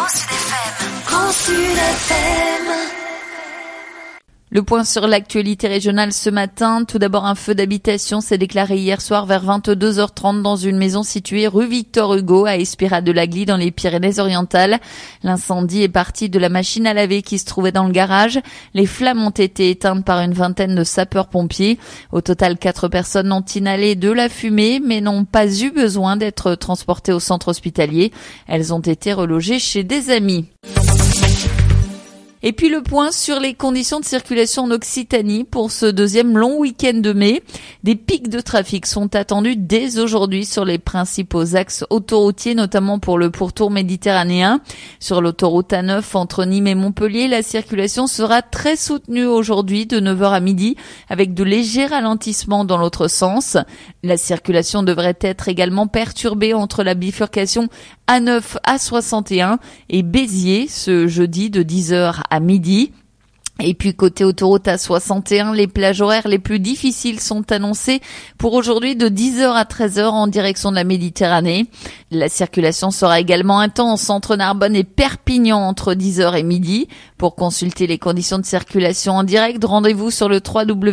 Grand Sud FM. Grand Sud FM. Le point sur l'actualité régionale ce matin. Tout d'abord, un feu d'habitation s'est déclaré hier soir vers 22h30 dans une maison située rue Victor Hugo à Espira-de-l'Agly dans les Pyrénées-Orientales. L'incendie est parti de la machine à laver qui se trouvait dans le garage. Les flammes ont été éteintes par une vingtaine de sapeurs-pompiers. Au total, 4 personnes ont inhalé de la fumée mais n'ont pas eu besoin d'être transportées au centre hospitalier. Elles ont été relogées chez des amis. Et puis le point sur les conditions de circulation en Occitanie pour ce deuxième long week-end de mai. Des pics de trafic sont attendus dès aujourd'hui sur les principaux axes autoroutiers, notamment pour le pourtour méditerranéen. Sur l'autoroute A9 entre Nîmes et Montpellier, la circulation sera très soutenue aujourd'hui de 9h à midi avec de légers ralentissements dans l'autre sens. La circulation devrait être également perturbée entre la bifurcation A9 à 61 et Béziers ce jeudi de 10h à midi. Et puis côté autoroute A61, les plages horaires les plus difficiles sont annoncées pour aujourd'hui de 10h à 13h en direction de la Méditerranée. La circulation sera également intense entre Narbonne et Perpignan entre 10h et midi. Pour consulter les conditions de circulation en direct, rendez-vous sur le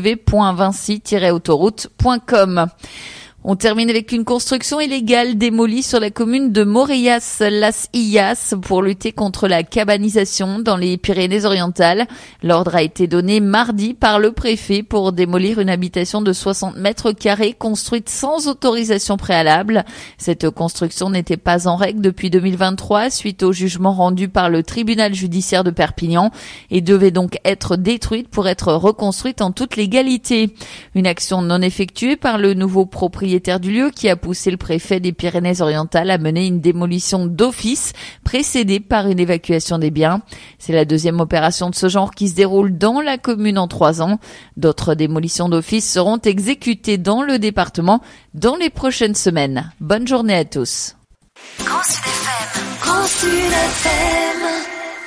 www.vinci-autoroute.com. On termine avec une construction illégale démolie sur la commune de Morillas-las-Illas pour lutter contre la cabanisation dans les Pyrénées-Orientales. L'ordre a été donné mardi par le préfet pour démolir une habitation de 60 mètres carrés construite sans autorisation préalable. Cette construction n'était pas en règle depuis 2023 suite au jugement rendu par le tribunal judiciaire de Perpignan et devait donc être détruite pour être reconstruite en toute légalité. Une action non effectuée par le nouveau propriétaire du lieu qui a poussé le préfet des Pyrénées-Orientales à mener une démolition d'office précédée par une évacuation des biens. C'est la deuxième opération de ce genre qui se déroule dans la commune en 3 ans. D'autres démolitions d'office seront exécutées dans le département dans les prochaines semaines. Bonne journée à tous. Grand Sud FM. Grand Sud FM.